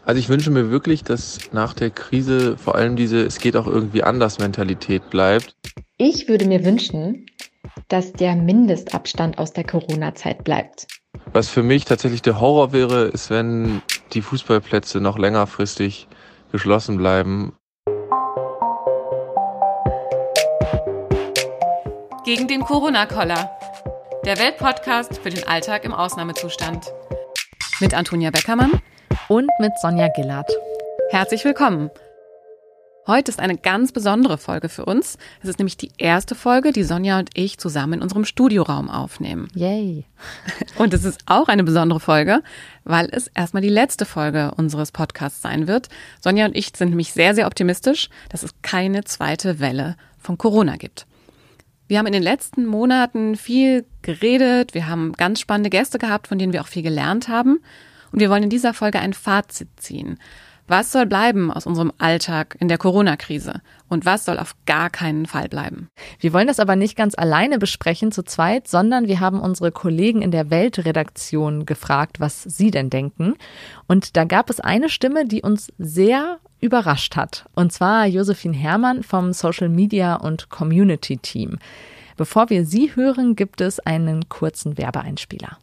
Also ich wünsche mir wirklich, dass nach der Krise vor allem diese "Es geht auch irgendwie anders" Mentalität bleibt. Ich würde mir wünschen, dass der Mindestabstand aus der Corona-Zeit bleibt. Was für mich tatsächlich der Horror wäre, ist, wenn die Fußballplätze noch längerfristig geschlossen bleiben. Gegen den Corona-Koller. Der Weltpodcast für den Alltag im Ausnahmezustand. Mit Antonia Beckermann und mit Sonja Gillard. Herzlich willkommen. Heute ist eine ganz besondere Folge für uns. Es ist nämlich die erste Folge, die Sonja und ich zusammen in unserem Studioraum aufnehmen. Yay! Und es ist auch eine besondere Folge, weil es erstmal die letzte Folge unseres Podcasts sein wird. Sonja und ich sind nämlich sehr, sehr optimistisch, dass es keine zweite Welle von Corona gibt. Wir haben in den letzten Monaten viel geredet, wir haben ganz spannende Gäste gehabt, von denen wir auch viel gelernt haben. Und wir wollen in dieser Folge ein Fazit ziehen. Was soll bleiben aus unserem Alltag in der Corona-Krise? Und was soll auf gar keinen Fall bleiben? Wir wollen das aber nicht ganz alleine besprechen zu zweit, sondern wir haben unsere Kollegen in der Weltredaktion gefragt, was sie denn denken. Und da gab es eine Stimme, die uns sehr überrascht hat. Und zwar Josephine Herrmann vom Social Media und Community Team. Bevor wir sie hören, gibt es einen kurzen Werbeeinspieler.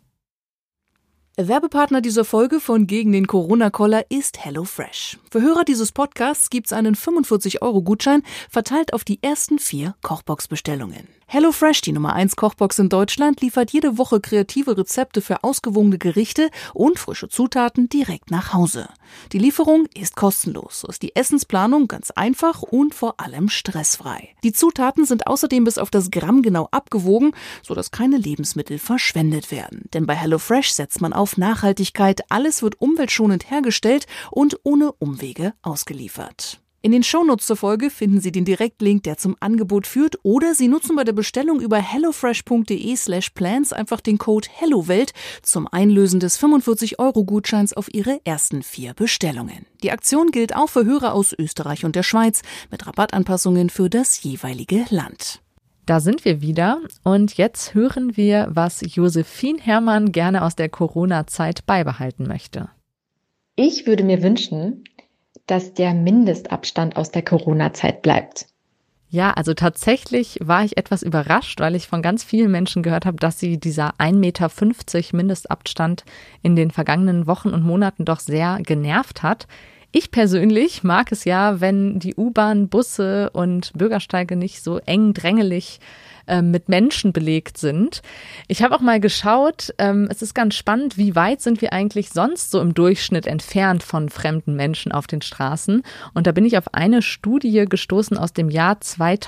Werbepartner dieser Folge von Gegen den Corona-Koller ist HelloFresh. Für Hörer dieses Podcasts gibt's einen 45-Euro-Gutschein, verteilt auf die ersten 4 Kochbox-Bestellungen. HelloFresh, die Nummer 1 Kochbox in Deutschland, liefert jede Woche kreative Rezepte für ausgewogene Gerichte und frische Zutaten direkt nach Hause. Die Lieferung ist kostenlos, so ist die Essensplanung ganz einfach und vor allem stressfrei. Die Zutaten sind außerdem bis auf das Gramm genau abgewogen, sodass keine Lebensmittel verschwendet werden. Denn bei HelloFresh setzt man auf Nachhaltigkeit, alles wird umweltschonend hergestellt und ohne Umwege ausgeliefert. In den Shownotes zur Folge finden Sie den Direktlink, der zum Angebot führt, oder Sie nutzen bei der Bestellung über hellofresh.de/plans einfach den Code HelloWelt zum Einlösen des 45-Euro-Gutscheins auf Ihre ersten 4 Bestellungen. Die Aktion gilt auch für Hörer aus Österreich und der Schweiz mit Rabattanpassungen für das jeweilige Land. Da sind wir wieder und jetzt hören wir, was Josephine Herrmann gerne aus der Corona-Zeit beibehalten möchte. Ich würde mir wünschen, dass der Mindestabstand aus der Corona-Zeit bleibt. Ja, also tatsächlich war ich etwas überrascht, weil ich von ganz vielen Menschen gehört habe, dass sie dieser 1,50 Meter Mindestabstand in den vergangenen Wochen und Monaten doch sehr genervt hat. Ich persönlich mag es ja, wenn die U-Bahn, Busse und Bürgersteige nicht so eng drängelig mit Menschen belegt sind. Ich habe auch mal geschaut, es ist ganz spannend, wie weit sind wir eigentlich sonst so im Durchschnitt entfernt von fremden Menschen auf den Straßen. Und da bin ich auf eine Studie gestoßen aus dem Jahr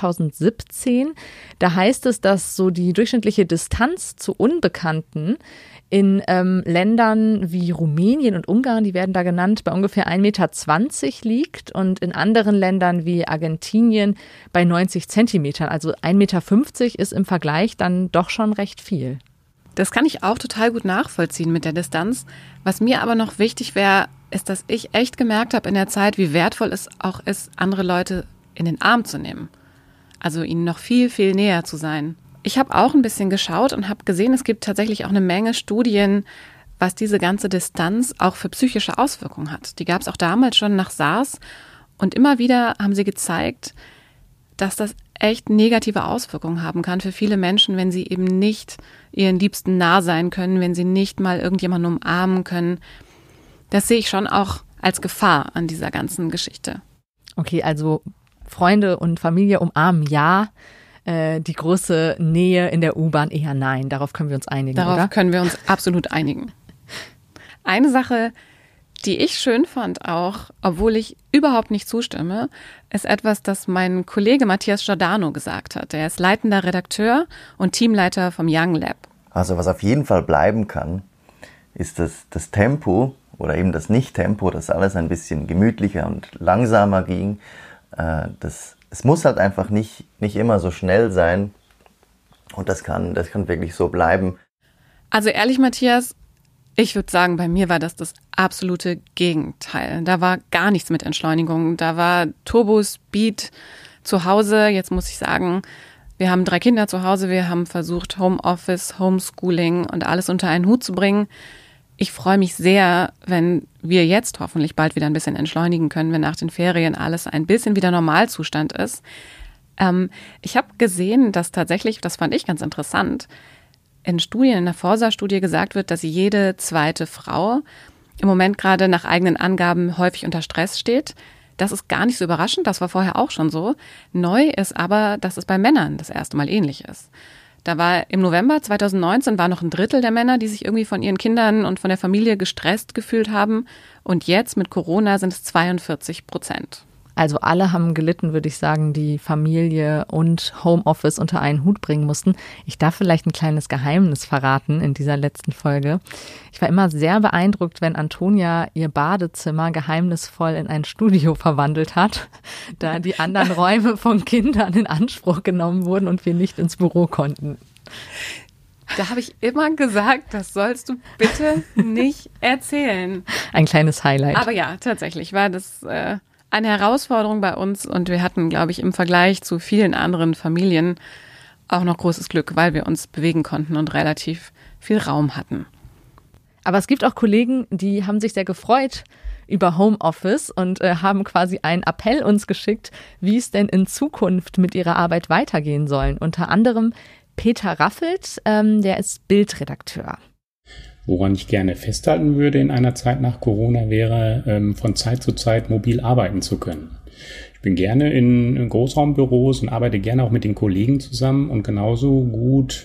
2017. Da heißt es, dass so die durchschnittliche Distanz zu Unbekannten in Ländern wie Rumänien und Ungarn, die werden da genannt, bei ungefähr 1,20 Meter liegt und in anderen Ländern wie Argentinien bei 90 Zentimetern. Also 1,50 Meter ist im Vergleich dann doch schon recht viel. Das kann ich auch total gut nachvollziehen mit der Distanz. Was mir aber noch wichtig wäre, ist, dass ich echt gemerkt habe in der Zeit, wie wertvoll es auch ist, andere Leute in den Arm zu nehmen. Also ihnen noch viel, viel näher zu sein. Ich habe auch ein bisschen geschaut und habe gesehen, es gibt tatsächlich auch eine Menge Studien, was diese ganze Distanz auch für psychische Auswirkungen hat. Die gab es auch damals schon nach SARS und immer wieder haben sie gezeigt, dass das echt negative Auswirkungen haben kann für viele Menschen, wenn sie eben nicht ihren Liebsten nah sein können, wenn sie nicht mal irgendjemanden umarmen können. Das sehe ich schon auch als Gefahr an dieser ganzen Geschichte. Okay, also Freunde und Familie umarmen, ja. Die große Nähe in der U-Bahn eher nein. Darauf können wir uns einigen, oder? Darauf können wir uns absolut einigen. Eine Sache, die ich schön fand auch, obwohl ich überhaupt nicht zustimme, ist etwas, das mein Kollege Matthias Giordano gesagt hat. Er ist leitender Redakteur und Teamleiter vom Young Lab. Also was auf jeden Fall bleiben kann, ist das Tempo oder eben das Nicht-Tempo, dass alles ein bisschen gemütlicher und langsamer ging. Es muss halt einfach nicht immer so schnell sein und das kann wirklich so bleiben. Also ehrlich, Matthias, ich würde sagen, bei mir war das absolute Gegenteil. Da war gar nichts mit Entschleunigung. Da war Turbo Speed zu Hause. Jetzt muss ich sagen, wir haben 3 Kinder zu Hause. Wir haben versucht, Homeoffice, Homeschooling und alles unter einen Hut zu bringen. Ich freue mich sehr, wenn wir jetzt hoffentlich bald wieder ein bisschen entschleunigen können, wenn nach den Ferien alles ein bisschen wieder Normalzustand ist. Ich habe gesehen, dass tatsächlich, das fand ich ganz interessant, in Studien, in der Forsa-Studie gesagt wird, dass jede zweite Frau im Moment gerade nach eigenen Angaben häufig unter Stress steht. Das ist gar nicht so überraschend, das war vorher auch schon so. Neu ist aber, dass es bei Männern das erste Mal ähnlich ist. Da war im November 2019 war noch ein Drittel der Männer, die sich irgendwie von ihren Kindern und von der Familie gestresst gefühlt haben. Und jetzt mit Corona sind es 42%. Also alle haben gelitten, würde ich sagen, die Familie und Homeoffice unter einen Hut bringen mussten. Ich darf vielleicht ein kleines Geheimnis verraten in dieser letzten Folge. Ich war immer sehr beeindruckt, wenn Antonia ihr Badezimmer geheimnisvoll in ein Studio verwandelt hat, da die anderen Räume von Kindern in Anspruch genommen wurden und wir nicht ins Büro konnten. Da habe ich immer gesagt, das sollst du bitte nicht erzählen. Ein kleines Highlight. Aber ja, tatsächlich war das eine Herausforderung bei uns und wir hatten, glaube ich, im Vergleich zu vielen anderen Familien auch noch großes Glück, weil wir uns bewegen konnten und relativ viel Raum hatten. Aber es gibt auch Kollegen, die haben sich sehr gefreut über Homeoffice und haben quasi einen Appell uns geschickt, wie es denn in Zukunft mit ihrer Arbeit weitergehen soll. Unter anderem Peter Raffelt, der ist Bildredakteur. Woran ich gerne festhalten würde in einer Zeit nach Corona wäre, von Zeit zu Zeit mobil arbeiten zu können. Ich bin gerne in Großraumbüros und arbeite gerne auch mit den Kollegen zusammen und genauso gut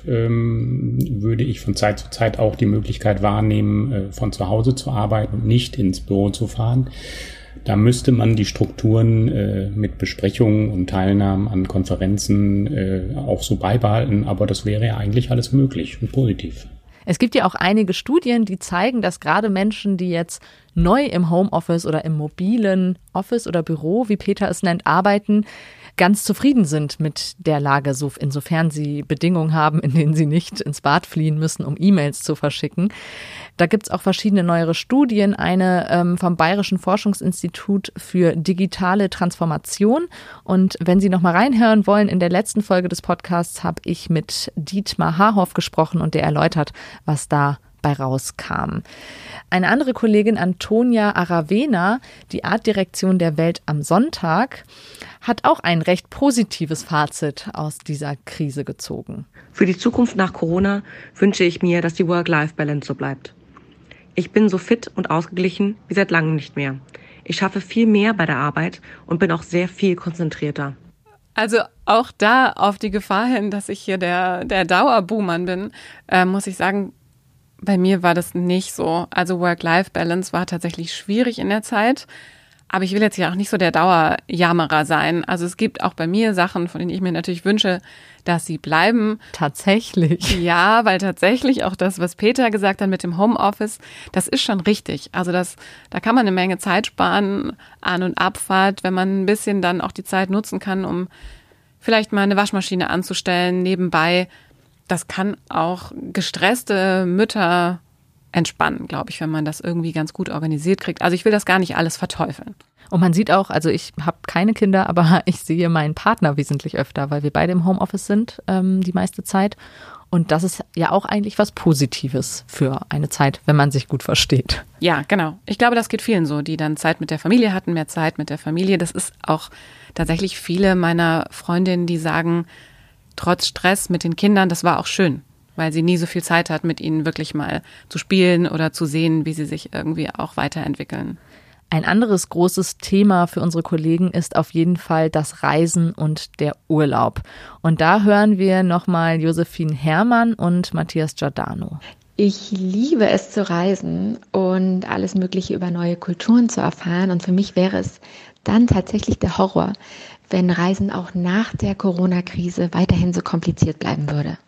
würde ich von Zeit zu Zeit auch die Möglichkeit wahrnehmen, von zu Hause zu arbeiten und nicht ins Büro zu fahren. Da müsste man die Strukturen mit Besprechungen und Teilnahmen an Konferenzen auch so beibehalten, aber das wäre ja eigentlich alles möglich und positiv. Es gibt ja auch einige Studien, die zeigen, dass gerade Menschen, die jetzt neu im Homeoffice oder im mobilen Office oder Büro, wie Peter es nennt, arbeiten, ganz zufrieden sind mit der Lage, insofern sie Bedingungen haben, in denen sie nicht ins Bad fliehen müssen, um E-Mails zu verschicken. Da gibt's auch verschiedene neuere Studien, eine vom Bayerischen Forschungsinstitut für digitale Transformation. Und wenn Sie noch mal reinhören wollen, in der letzten Folge des Podcasts habe ich mit Dietmar Haarhoff gesprochen und der erläutert, was da bei rauskam. Eine andere Kollegin, Antonia Aravena, die Artdirektion der Welt am Sonntag, hat auch ein recht positives Fazit aus dieser Krise gezogen. Für die Zukunft nach Corona wünsche ich mir, dass die Work-Life-Balance so bleibt. Ich bin so fit und ausgeglichen wie seit langem nicht mehr. Ich schaffe viel mehr bei der Arbeit und bin auch sehr viel konzentrierter. Also auch da auf die Gefahr hin, dass ich hier der Dauerboomer bin, muss ich sagen, bei mir war das nicht so. Also Work-Life-Balance war tatsächlich schwierig in der Zeit. Aber ich will jetzt ja auch nicht so der Dauerjammerer sein. Also es gibt auch bei mir Sachen, von denen ich mir natürlich wünsche, dass sie bleiben. Tatsächlich. Ja, weil tatsächlich auch das, was Peter gesagt hat mit dem Homeoffice, das ist schon richtig. Also da kann man eine Menge Zeit sparen, An- und Abfahrt, wenn man ein bisschen dann auch die Zeit nutzen kann, um vielleicht mal eine Waschmaschine anzustellen nebenbei. Das kann auch gestresste Mütter entspannen, glaube ich, wenn man das irgendwie ganz gut organisiert kriegt. Also ich will das gar nicht alles verteufeln. Und man sieht auch, also ich habe keine Kinder, aber ich sehe meinen Partner wesentlich öfter, weil wir beide im Homeoffice sind die meiste Zeit. Und das ist ja auch eigentlich was Positives für eine Zeit, wenn man sich gut versteht. Ja, genau. Ich glaube, das geht vielen so, die dann Zeit mit der Familie hatten, mehr Zeit mit der Familie. Das ist auch tatsächlich viele meiner Freundinnen, die sagen, trotz Stress mit den Kindern, das war auch schön, weil sie nie so viel Zeit hat, mit ihnen wirklich mal zu spielen oder zu sehen, wie sie sich irgendwie auch weiterentwickeln. Ein anderes großes Thema für unsere Kollegen ist auf jeden Fall das Reisen und der Urlaub. Und da hören wir nochmal Josephine Herrmann und Matthias Giordano. Ich liebe es zu reisen und alles Mögliche über neue Kulturen zu erfahren. Und für mich wäre es dann tatsächlich der Horror, wenn Reisen auch nach der Corona-Krise weiterhin so kompliziert bleiben würde.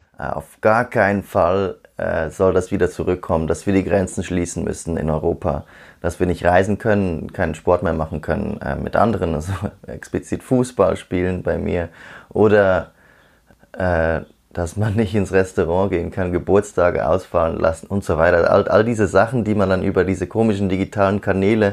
Auf gar keinen Fall soll das wieder zurückkommen, dass wir die Grenzen schließen müssen in Europa, dass wir nicht reisen können, keinen Sport mehr machen können mit anderen, also explizit Fußball spielen bei mir oder dass man nicht ins Restaurant gehen kann, Geburtstage ausfallen lassen und so weiter. All diese Sachen, die man dann über diese komischen digitalen Kanäle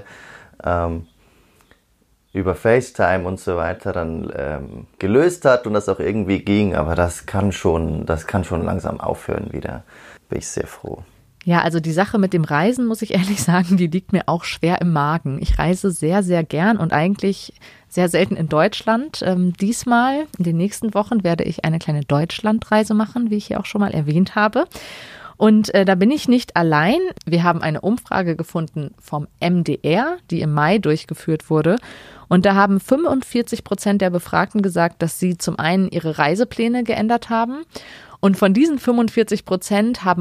über FaceTime und so weiter dann gelöst hat und das auch irgendwie ging, aber das kann schon langsam aufhören wieder. Bin ich sehr froh. Ja, also die Sache mit dem Reisen, muss ich ehrlich sagen, die liegt mir auch schwer im Magen. Ich reise sehr, sehr gern und eigentlich sehr selten in Deutschland. Diesmal, in den nächsten Wochen, werde ich eine kleine Deutschlandreise machen, wie ich hier auch schon mal erwähnt habe. Und da bin ich nicht allein. Wir haben eine Umfrage gefunden vom MDR, die im Mai durchgeführt wurde. Und da haben 45% der Befragten gesagt, dass sie zum einen ihre Reisepläne geändert haben. Und von diesen 45% haben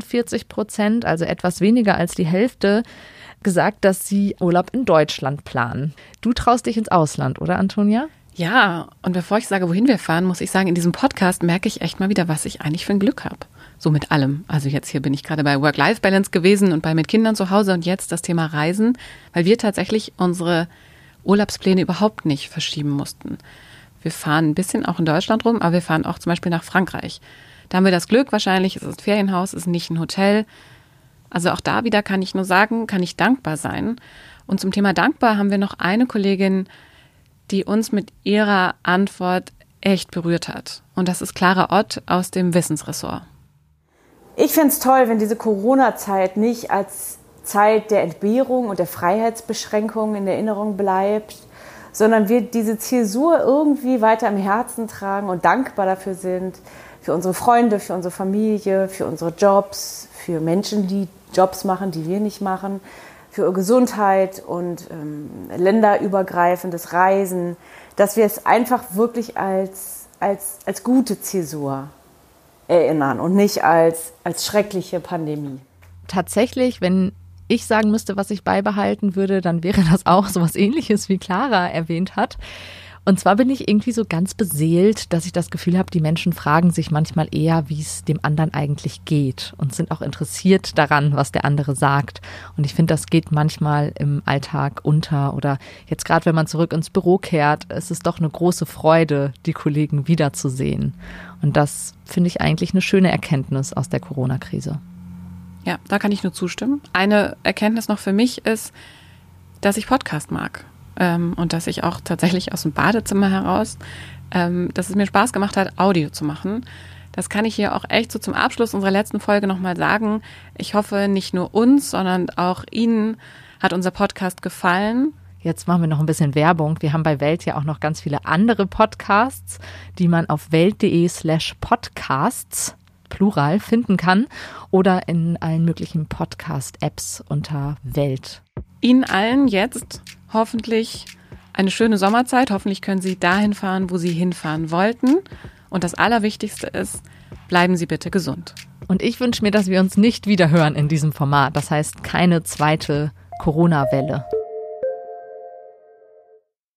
41%, also etwas weniger als die Hälfte, gesagt, dass sie Urlaub in Deutschland planen. Du traust dich ins Ausland, oder Antonia? Ja, und bevor ich sage, wohin wir fahren, muss ich sagen, in diesem Podcast merke ich echt mal wieder, was ich eigentlich für ein Glück habe. So mit allem. Also jetzt hier bin ich gerade bei Work-Life-Balance gewesen und bei mit Kindern zu Hause und jetzt das Thema Reisen, weil wir tatsächlich unsere Urlaubspläne überhaupt nicht verschieben mussten. Wir fahren ein bisschen auch in Deutschland rum, aber wir fahren auch zum Beispiel nach Frankreich. Da haben wir das Glück wahrscheinlich, es ist ein Ferienhaus, es ist nicht ein Hotel. Also auch da wieder kann ich nur sagen, kann ich dankbar sein. Und zum Thema dankbar haben wir noch eine Kollegin, die uns mit ihrer Antwort echt berührt hat. Und das ist Clara Ott aus dem Wissensressort. Ich finde es toll, wenn diese Corona-Zeit nicht als Zeit der Entbehrung und der Freiheitsbeschränkung in Erinnerung bleibt, sondern wir diese Zäsur irgendwie weiter im Herzen tragen und dankbar dafür sind, für unsere Freunde, für unsere Familie, für unsere Jobs, für Menschen, die Jobs machen, die wir nicht machen, für Gesundheit und länderübergreifendes Reisen, dass wir es einfach wirklich als gute Zäsur erinnern und nicht als schreckliche Pandemie. Tatsächlich, wenn ich sagen müsste, was ich beibehalten würde, dann wäre das auch so was Ähnliches, wie Clara erwähnt hat. Und zwar bin ich irgendwie so ganz beseelt, dass ich das Gefühl habe, die Menschen fragen sich manchmal eher, wie es dem anderen eigentlich geht und sind auch interessiert daran, was der andere sagt. Und ich finde, das geht manchmal im Alltag unter oder jetzt gerade, wenn man zurück ins Büro kehrt, ist es doch eine große Freude, die Kollegen wiederzusehen. Und das finde ich eigentlich eine schöne Erkenntnis aus der Corona-Krise. Ja, da kann ich nur zustimmen. Eine Erkenntnis noch für mich ist, dass ich Podcast mag. Und dass ich auch tatsächlich aus dem Badezimmer heraus, dass es mir Spaß gemacht hat, Audio zu machen. Das kann ich hier auch echt so zum Abschluss unserer letzten Folge nochmal sagen. Ich hoffe, nicht nur uns, sondern auch Ihnen hat unser Podcast gefallen. Jetzt machen wir noch ein bisschen Werbung. Wir haben bei Welt ja auch noch ganz viele andere Podcasts, die man auf welt.de/podcasts Plural finden kann oder in allen möglichen Podcast-Apps unter Welt. Ihnen allen jetzt hoffentlich eine schöne Sommerzeit. Hoffentlich können Sie dahin fahren, wo Sie hinfahren wollten. Und das Allerwichtigste ist, bleiben Sie bitte gesund. Und ich wünsche mir, dass wir uns nicht wieder hören in diesem Format. Das heißt, keine zweite Corona-Welle.